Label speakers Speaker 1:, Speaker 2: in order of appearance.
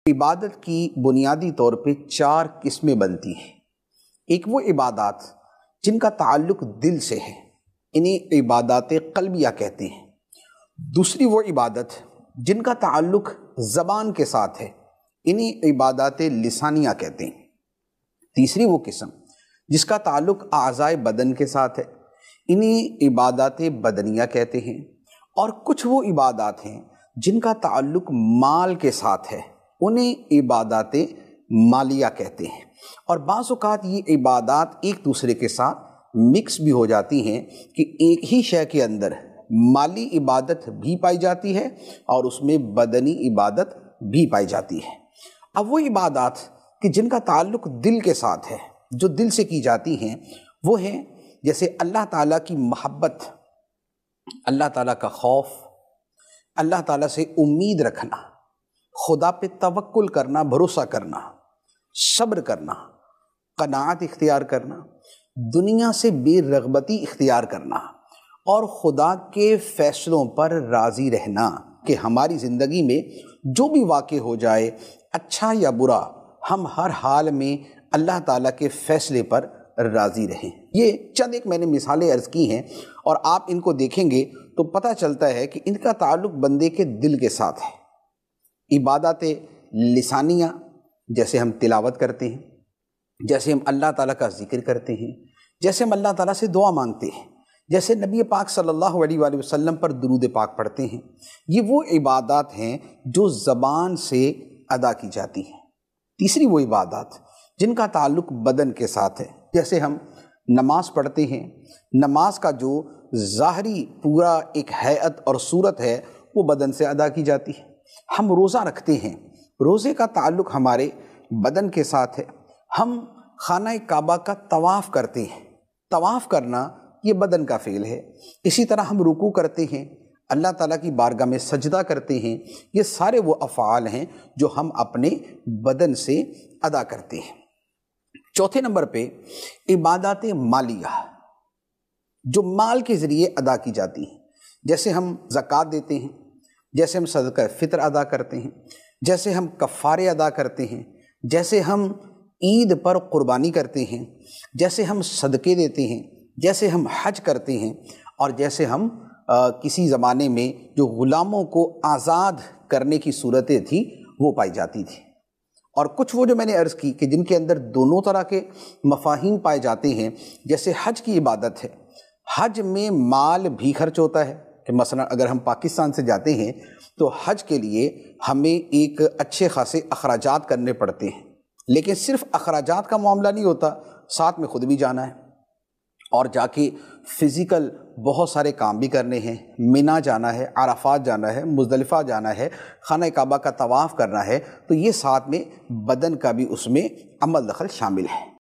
Speaker 1: عبادت کی بنیادی طور پہ 4 قسمیں بنتی ہیں۔ ایک وہ عبادات جن کا تعلق دل سے ہے، انہیں عبادات قلبیہ کہتے ہیں۔ دوسری وہ عبادت جن کا تعلق زبان کے ساتھ ہے، انہیں عبادات لسانیہ کہتے ہیں۔ تیسری وہ قسم جس کا تعلق اعضائے بدن کے ساتھ ہے، انہیں عبادات بدنیہ کہتے ہیں۔ اور کچھ وہ عبادات ہیں جن کا تعلق مال کے ساتھ ہے، انہیں عبادات مالیہ کہتے ہیں۔ اور بعض اوقات یہ عبادات ایک دوسرے کے ساتھ مکس بھی ہو جاتی ہیں کہ ایک ہی شے کے اندر مالی عبادت بھی پائی جاتی ہے اور اس میں بدنی عبادت بھی پائی جاتی ہے۔ اب وہ عبادات کہ جن کا تعلق دل کے ساتھ ہے، جو دل سے کی جاتی ہیں، وہ ہیں جیسے اللہ تعالیٰ کی محبت، اللہ تعالیٰ کا خوف، اللہ تعالیٰ سے امید رکھنا، خدا پہ توکل کرنا، بھروسہ کرنا، صبر کرنا، قناعت اختیار کرنا، دنیا سے بے رغبتی اختیار کرنا اور خدا کے فیصلوں پر راضی رہنا کہ ہماری زندگی میں جو بھی واقع ہو جائے، اچھا یا برا، ہم ہر حال میں اللہ تعالیٰ کے فیصلے پر راضی رہیں۔ یہ چند ایک میں نے مثالیں عرض کی ہیں اور آپ ان کو دیکھیں گے تو پتہ چلتا ہے کہ ان کا تعلق بندے کے دل کے ساتھ ہے۔ عبادات لسانیہ جیسے ہم تلاوت کرتے ہیں، جیسے ہم اللہ تعالیٰ کا ذکر کرتے ہیں، جیسے ہم اللہ تعالیٰ سے دعا مانگتے ہیں، جیسے نبی پاک صلی اللہ علیہ وآلہ وسلم پر درود پاک پڑھتے ہیں، یہ وہ عبادات ہیں جو زبان سے ادا کی جاتی ہیں۔ تیسری وہ عبادات جن کا تعلق بدن کے ساتھ ہے، جیسے ہم نماز پڑھتے ہیں، نماز کا جو ظاہری پورا ایک ہیئت اور صورت ہے وہ بدن سے ادا کی جاتی ہے۔ ہم روزہ رکھتے ہیں، روزے کا تعلق ہمارے بدن کے ساتھ ہے۔ ہم خانہ کعبہ کا طواف کرتے ہیں، طواف کرنا یہ بدن کا فعل ہے۔ اسی طرح ہم رکوع کرتے ہیں، اللہ تعالیٰ کی بارگاہ میں سجدہ کرتے ہیں، یہ سارے وہ افعال ہیں جو ہم اپنے بدن سے ادا کرتے ہیں۔ چوتھے نمبر پہ عبادات مالیہ جو مال کے ذریعے ادا کی جاتی ہیں، جیسے ہم زکوٰۃ دیتے ہیں، جیسے ہم صدقہ فطر ادا کرتے ہیں، جیسے ہم کفارے ادا کرتے ہیں، جیسے ہم عید پر قربانی کرتے ہیں، جیسے ہم صدقے دیتے ہیں، جیسے ہم حج کرتے ہیں، اور جیسے ہم کسی زمانے میں جو غلاموں کو آزاد کرنے کی صورتیں تھیں وہ پائی جاتی تھی۔ اور کچھ وہ جو میں نے عرض کی کہ جن کے اندر دونوں طرح کے مفاہیم پائے جاتے ہیں، جیسے حج کی عبادت ہے، حج میں مال بھی خرچ ہوتا ہے کہ مثلا اگر ہم پاکستان سے جاتے ہیں تو حج کے لیے ہمیں ایک اچھے خاصے اخراجات کرنے پڑتے ہیں، لیکن صرف اخراجات کا معاملہ نہیں ہوتا، ساتھ میں خود بھی جانا ہے اور جا کے فزیکل بہت سارے کام بھی کرنے ہیں، مینا جانا ہے، عرفات جانا ہے، مزدلفہ جانا ہے، خانہ کعبہ کا طواف کرنا ہے، تو یہ ساتھ میں بدن کا بھی اس میں عمل دخل شامل ہے۔